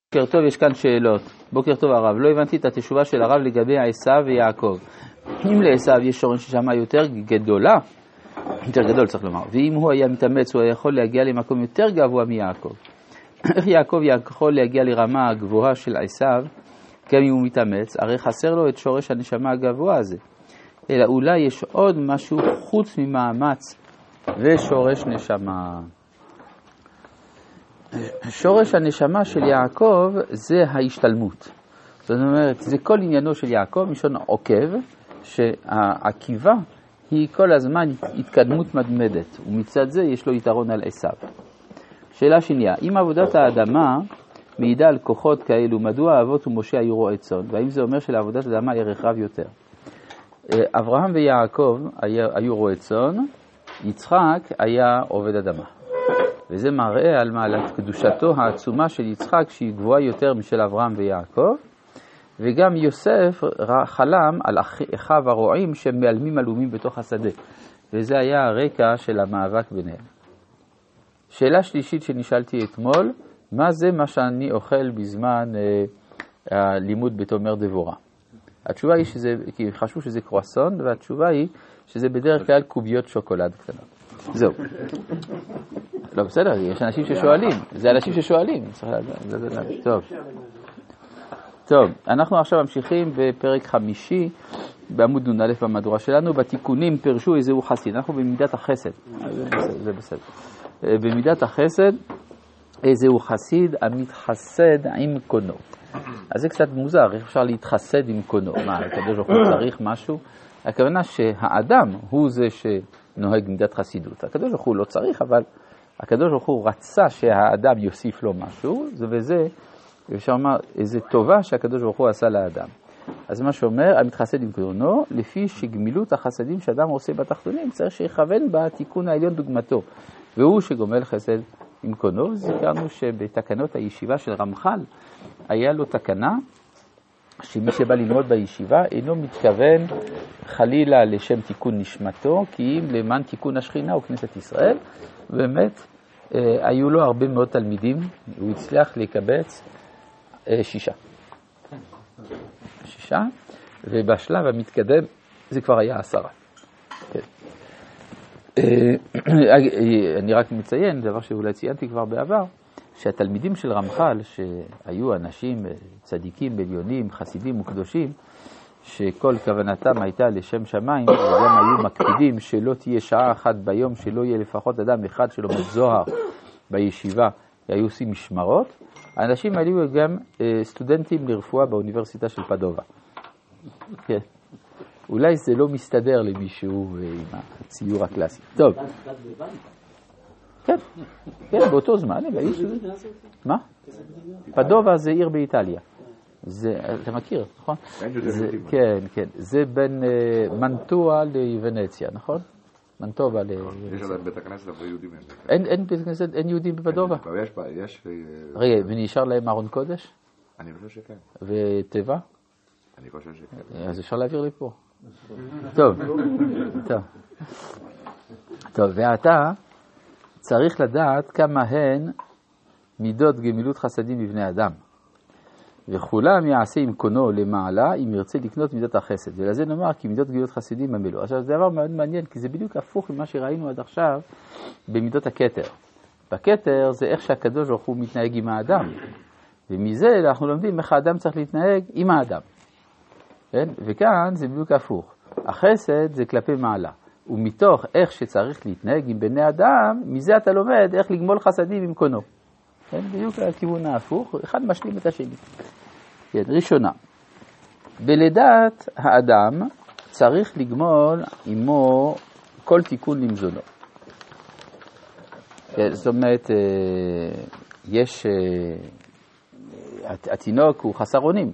בוקר טוב, יש כאן שאלות. בוקר טוב הרב, לא הבנתי את התשובה של הרב לגבי עשיו ויעקב. אם לעשיו יש שורש נשמה יותר גדולה, יותר גדול צריך לומר, ואם הוא היה מתאמץ הוא יכול להגיע למקום יותר גבוה מיעקב. איך יעקב יכול להגיע לרמה הגבוהה של עשיו, גם אם הוא מתאמץ? הרי חסר לו את שורש הנשמה הגבוה הזה. אלא אולי יש עוד משהו חוץ ממאמץ ושורש נשמה. שורש הנשמה של יעקב זה ההשתלמות. זאת אומרת, זה כל עניינו של יעקב, משון עוקב, שהעקיבה היא כל הזמן התקדמות מדמדת, ומצד זה יש לו יתרון על עשיו. שאלה שנייה, אם עבודת האדמה מעידה על כוחות כאלו, מדוע אבות ומשה היו רועי צאן, והאם זה אומר שלעבודת האדמה ערך רב יותר? אברהם ויעקב היו רועי צאן, יצחק היה עובד אדמה. וזה מראה על מעלת קדושתו העצומה של יצחק, שהיא גבוהה יותר משל אברהם ויעקב, וגם יוסף חלם על אחיו הרועים שמעלמים עלומים בתוך השדה, וזה היה הרקע של המאבק ביניהם. שאלה שלישית שנשאלתי אתמול, מה זה מה שאני אוכל בזמן הלימוד בתומר דבורה? התשובה היא שזה, כי חשבו שזה קרואסון, והתשובה היא שזה בדרך כלל קוביות שוקולד קטנות. זהו. לא, בסדר, יש אנשים ששואלים. זה אנשים ששואלים. טוב, אנחנו עכשיו ממשיכים בפרק 5, בעמוד נ"א במהדורה שלנו. בתיקונים פרשו איזהו חסיד. אנחנו במידת החסד. זה בסדר. במידת החסד, איזהו חסיד המתחסד עם קונו. אז זה קצת מוזר, איך אפשר להתחסד עם קונו? מה, הקדוש ברוך הוא צריך משהו? הכוונה שהאדם הוא זה שנוהג מידת חסידות. הקדוש ברוך הוא לא צריך, אבל הקדוש ברוך הוא רצה שהאדם יוסיף לו משהו, וזה, אפשר לומר, איזו טובה שהקדוש ברוך הוא עשה לאדם. אז מה שאומר, המתחסד עם קונו, לפי שגמילות החסדים שאדם עושה בתחתונים, צריך שיכוון בתיקון העליון דוגמתו, והוא שגומל חסד עם קונו. זכרנו שבתקנות הישיבה של רמח"ל, היה לו תקנה, שמי שבא ללמוד בישיבה אינו מתכוון חלילה לשם תיקון נשמתו, כי אם למען תיקון השכינה הוא כנסת ישראל. באמת היו לו הרבה מאוד תלמידים, הוא הצליח לקבץ 6, ובשלב המתקדם זה כבר היה 10. כן. אני רק מציין, דבר שאולי ציינתי כבר בעבר, שהתלמידים של רמח"ל, שהיו אנשים צדיקים, עליונים, חסידים וקדושים, שכל כוונתם הייתה לשם שמיים, וגם היו מקפידים שלא תהיה שעה אחת ביום, שלא יהיה לפחות אדם אחד שלומד זוהר בישיבה, היו עושים משמרות. האנשים היו גם סטודנטים לרפואה באוניברסיטה של פדובה. כן. אולי זה לא מסתדר למישהו עם הציור הקלאסי. טוב. כן, כן, באותו זמן. מה? פדובה זה עיר באיטליה. אתה מכיר, נכון? כן, כן. זה בין מנטואה לוונציה, נכון? מנטובה לוונציה. יש בית הכנסת, אבל יהודים אין בית הכנסת, אין יהודים בפדובה? יש. רגע, ונשאר להם ארון קודש? אני חושב שכן. וטבע? אני חושב שכן. אז אפשר להעביר לי פה. טוב, ואתה צריך לדעת כמה הן מידות גמילות חסדים בבני אדם. וכולם יעשה עם קונו למעלה אם ירצה לקנות מידת החסד. ולזה נאמר כי מידות גמילות חסדים המלוא. עכשיו זה דבר מאוד מעניין, כי זה בדיוק הפוך ממה שראינו עד עכשיו במידות הכתר. בכתר זה איך שהקדוש ברוך הוא מתנהג עם האדם. ומזה אנחנו לומדים איך האדם צריך להתנהג עם האדם. כן? וכאן זה בדיוק הפוך. החסד זה כלפי מעלה. ומתוך איך שצריך להתנהג עם בני אדם, מזה אתה לומד איך לגמול חסדים עם קונו. כן? בדיוק הכיוון ההפוך, אחד משלים את השני. כן, ראשונה, בלידת האדם צריך לגמול עמו כל תיקון למזונו. כן, זאת אומרת, יש, התינוק הוא חסר אונים.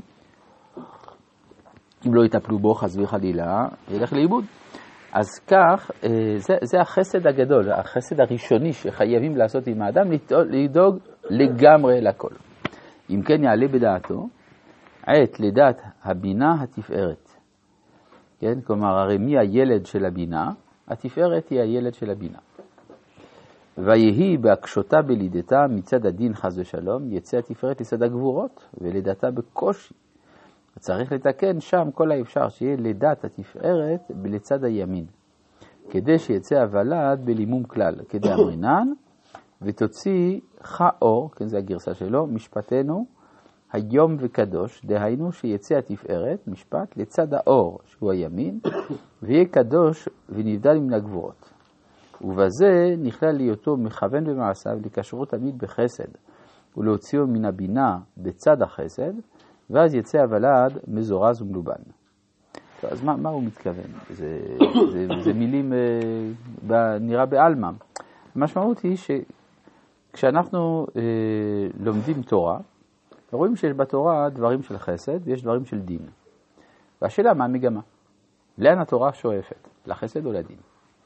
אם לא יטפלו בו חס וחלילה, ילך לאיבוד. אז כך, זה החסד הגדול, החסד הראשוני שחייבים לעשות עם האדם, לדאוג לגמרי לכל. אם כן יעלה בדעתו, עת לידת הבינה התפארת. כן? כלומר, הרי מי הילד של הבינה? התפארת היא הילד של הבינה. ויהי בהקשותה בלידתה מצד הדין חס ושלום, יצא התפארת לצד הגבורות, ולידתה בקושי. צריך לתקן שם כל האפשר שיהיה לידת התפארת לצד הימין, כדי שיצא הוולד בלימום כלל, כדי אמרינן, ותוציא חאור, כן זה הגרסה שלו, משפטנו היום וקדוש, דהיינו שיצא התפארת, משפט, לצד האור, שהוא הימין, ויהיה קדוש ונבדל מן הגבורות. ובזה נכלל להיותו מכוון במעשיו לקשרו תמיד בחסד, ולהוציאו מן הבינה בצד החסד, ואז יצא הוולד מזורז ומלובן. טוב, אז מה הוא מתכוון? זה מילים נראה בעלמא. המשמעות היא שכשאנחנו לומדים תורה, רואים שיש בתורה דברים של חסד ויש דברים של דין. והשאלה מה המגמה? לאן התורה שואפת? לחסד או לדין?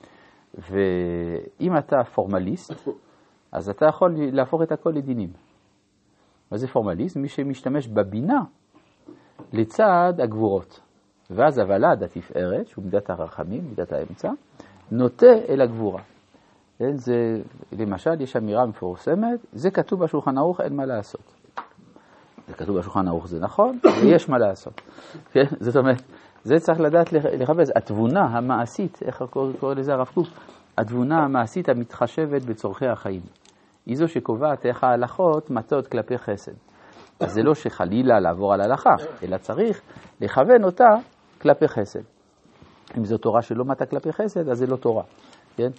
ואם אתה פורמליסט, אז אתה יכול להפוך את הכל לדינים. מה זה פורמליסט? מי שמשתמש בבינה לצד הגבורות. ואז הוולד, התפארת, שהוא מידת הרחמים, מידת האמצע, נוטה אל הגבורה. זה, למשל, יש אמירה מפורסמת, זה כתוב בשולחן ערוך, אין מה לעשות. זה כתוב בשולחן ערוך, זה נכון, ויש מה לעשות. כן? זאת אומרת, זה צריך לדעת לחפש. התבונה המעשית, איך קורא לזה הרב קוק? התבונה המעשית המתחשבת בצורכי החיים. היא זו שקובעת איך ההלכות מטות כלפי חסד. אז זה לא שחלילה לעבור על הלכה, אלא צריך לכוון אותה כלפי חסד. אם זו תורה שלא מטה כלפי חסד, אז זה לא תורה. כן?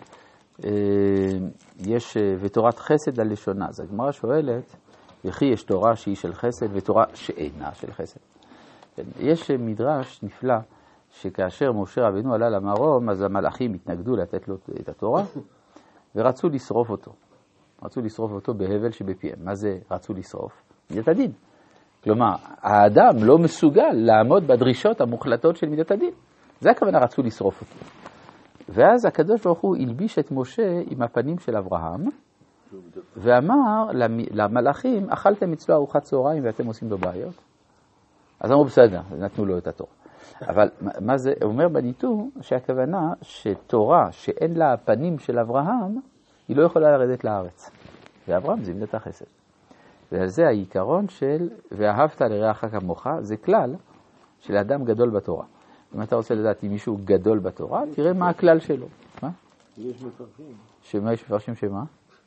יש ותורת חסד על לשונה. אז הגמרא שואלת, וכי יש תורה שהיא של חסד ותורה שאינה של חסד. כן? יש מדרש נפלא שכאשר משה רבנו עלה למרום, אז המלאכים התנגדו לתת לו את התורה ורצו לשרוף אותו. רצו לשרוף אותו בהבל שבפיהם. מה זה רצו לשרוף? מידת הדין. כלומר, האדם לא מסוגל לעמוד בדרישות המוחלטות של מידת הדין. זה הכוונה רצו לשרוף אותו. ואז הקדוש ברוך הוא הלביש את משה עם הפנים של אברהם, ואמר למלאכים, אכלתם אצלו ארוחת צהריים ואתם עושים לו בעיות? אז אמרו בסדר, נתנו לו את התורה. אבל מה זה אומר בניתור? שהכוונה שתורה שאין לה הפנים של אברהם, היא לא יכולה לרדת לארץ. ואברהם זה מידת החסד. ועל זה העיקרון של ואהבת לרעך כמוך, זה כלל של אדם גדול בתורה. אם אתה רוצה לדעת אם מישהו גדול בתורה, תראה מה הכלל שלו. מה? יש מפרשים. שמה יש מפרשים שמה?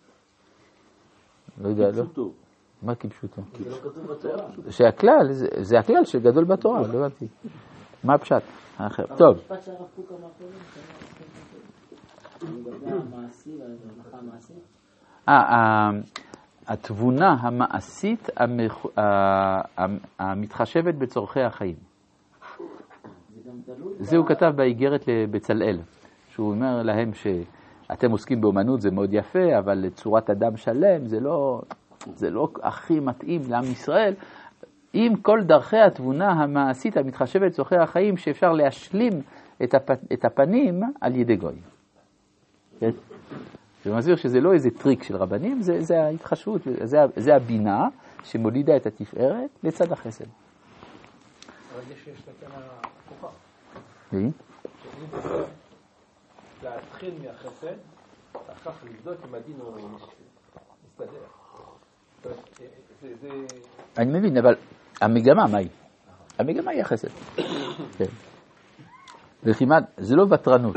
לא יודע, לא. מה כפשוטו? זה לא כתוב בתורה. שהכלל, זה הכלל של גדול בתורה, לא הבנתי. מה הפשט? טוב. המשפט שהרב קוק אמר קודם, לגבי המעשי וההלכה המעשית? התבונה המעשית המתחשבת בצורכי החיים. זה הוא כתב באיגרת לבצלאל, שהוא אומר להם שאתם עוסקים באומנות, זה מאוד יפה, אבל לצורת אדם שלם זה לא הכי מתאים לעם ישראל, עם כל דרכי התבונה המעשית המתחשבת בצורכי החיים, שאפשר להשלים את הפנים על ידי גוי. זה מסביר שזה לא איזה טריק של רבנים, זה ההתחשבות, זה הבינה שמולידה את התפארת לצד החסד. אבל יש לתקן הפוכה. להתחיל מהחסד, אחר כך לבדוק אם הדין הוא מסתדר. אני מבין, אבל המגמה מה היא? המגמה היא החסד. זה לא וטרנות,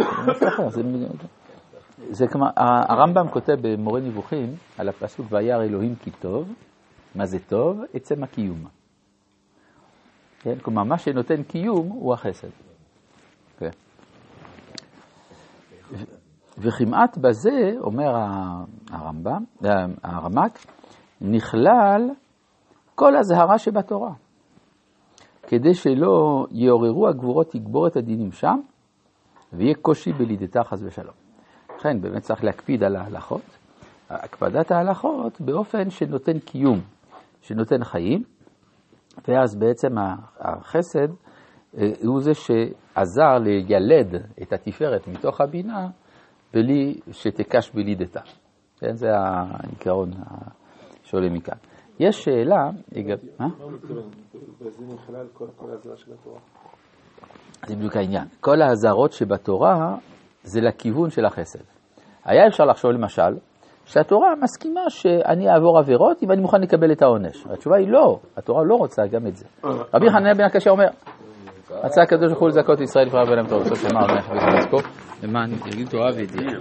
זה כמו, הרמב"ם כותב במורה נבוכים על הפסוק וירא אלוהים כי טוב. מה זה טוב? עצם הקיום. כן? כלומר, מה שנותן קיום הוא החסד. כן. וכמעט בזה, אומר הרמב"ם, הרמק, נכלל כל הזהרה שבתורה. כדי שלא יעוררו הגבורות יגבור את הדינים שם, ויהיה קושי בלידתה חס ושלום. לכן באמת צריך להקפיד על ההלכות. הקפדת ההלכות באופן שנותן קיום, שנותן חיים, ואז בעצם החסד הוא זה שעזר לילד את התפארת מתוך הבינה, בלי שתקש בלידתה. כן, זה העיקרון שעולה מכאן. יש שאלה... מה הוא מתכוון? וזה נכלל כל הזרה של התורה. זה בדיוק העניין. כל ההזרות שבתורה זה לכיוון של החסד. היה אפשר לחשוב למשל שהתורה מסכימה שאני אעבור עבירות אם אני מוכן לקבל את העונש. התשובה היא לא, התורה לא רוצה גם את זה. רבי חנניה בן עקשיא אומר, רצה הקדוש ברוך הוא לזכות ישראל לפרעה ולהם תורתו, שאמר, למען יגיד תורה וידיעה.